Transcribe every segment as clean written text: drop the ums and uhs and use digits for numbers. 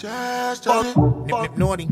Just Nip naughty.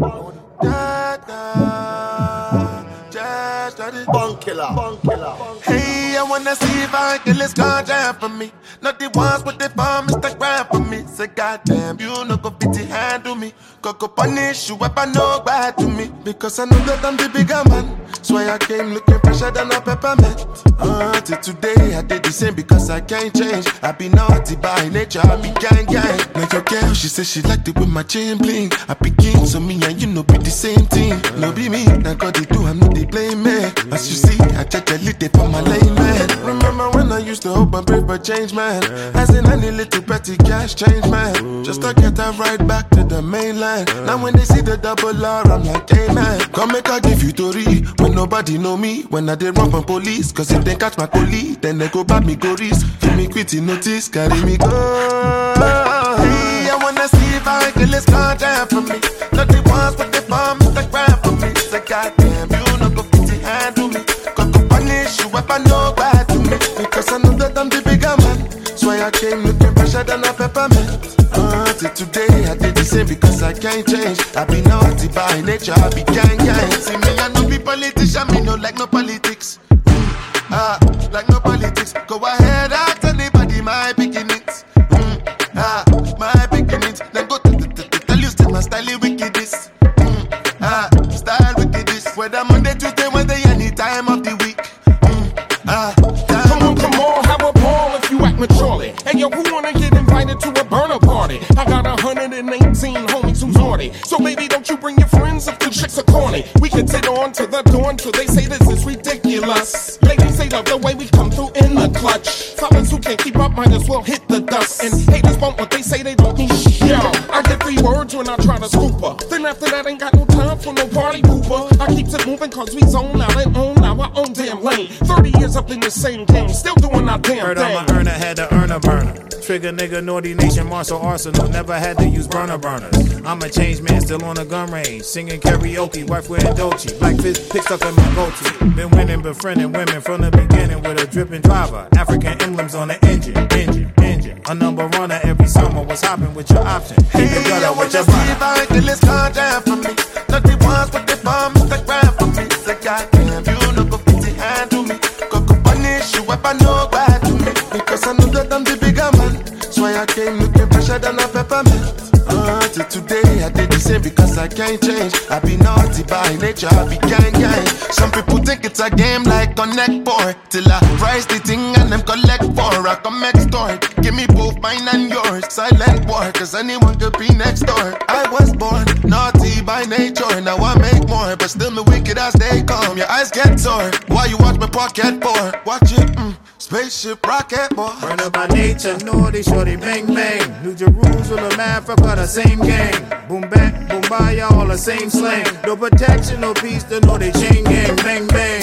Bunk killer. Hey, I wanna see if I can this ganja for me. Not the ones with the bomb, Instagram for me. Say goddamn, you no go fit to handle me. Go punish you if I know bad to me. Because I know that I'm the bigger man. So I came looking fresher than a peppermint. Till today I did the same because I can't change. I be naughty by nature, I be gang. Like your girl, she said she liked it with my chain bling. I be king, so me and you know be the same thing. No be me, that God they do, I know they blame me. As you see, I check a lit for my lane, man. Remember when I used to hope and pray for change, man. As in any little petty cash change, man. Just to get that right back to the mainland. Now when they see the double R, I'm like, hey man, come make I give you Tori. When nobody know me, when I did run from police. Cause if they catch my colleague, then they go back me go risk. Give me quitty notice, carry me go. Hey, I wanna see if I can let's contact for me. Not the ones with the bomb, Instagram for me. Say goddamn, you no go fit to handle me. Go punish you if I know bad to me. Because I know that I'm the bigger man. So I came looking fresher than a peppermint. Till today I did the same because I can't change. I be naughty by nature, I be gang. See me, I no be politician, me no like no politics. Like no politics. Go ahead, ask anybody my beginnings. My beginnings. Then go tell you still my style wickedness. Style wickedness. Whether Monday, Tuesday, Wednesday, any time of the week. Come on, have a ball if you act maturely. Hey yo, who wanna get invited to a burner party? I got 118 homies who's naughty. So baby, don't you bring your friends if the chicks are corny. We can sit on to the dawn till they say this is ridiculous. Ladies say love the way we come through in the clutch. Fellas who can't keep up might as well hit the dust. And haters bump what they say they don't mean shit. Yo, I get 3 words when I try to scoop her. Then after that ain't got no time for no party pooper. I keeps it moving cause we zone out and own our own damn lane. 30 years up in the same game, still doing our damn Heard thing. I'm a earner, had to earn a burner. Trigger nigga, naughty nation, martial arsenal. Never had to use burners. I'm a changed man, still on the gun range. Singing karaoke, wife wearing Dolce. Black fist picked up in my goatee. Been winning, befriending women from the beginning with a dripping driver. African emblems on the engine. A number runner every summer. What's hopping with your option? Hey, I wanna see if I can let's contact for me. Not the ones with the bomb, Instagram for me. Say goddamn, you no go fit to handle me. Go punish you if I know bad to me. Because I know that I'm the bigger man. So I came looking fresher than a peppermint. Till today I did the same because I can't change. I be naughty by nature, I be gang. Some people think it's a game like Connect 4. Till I price the thing and them collect 4. I come extort, give me both mine and yours. Silent war, cause anyone could be next door. I was born naughty by nature. Now I make more, but still me wicked as they come. Your eyes get sore, why you watch me pocket for? Watch it, spaceship rocket boy. Burner by nature, naughty, shorty, bang bang. New Jerusalem, Africa, the same gang. Boom bang, boom bye, all the same slang. No protection, no peace, the naughty chain gang, bang bang.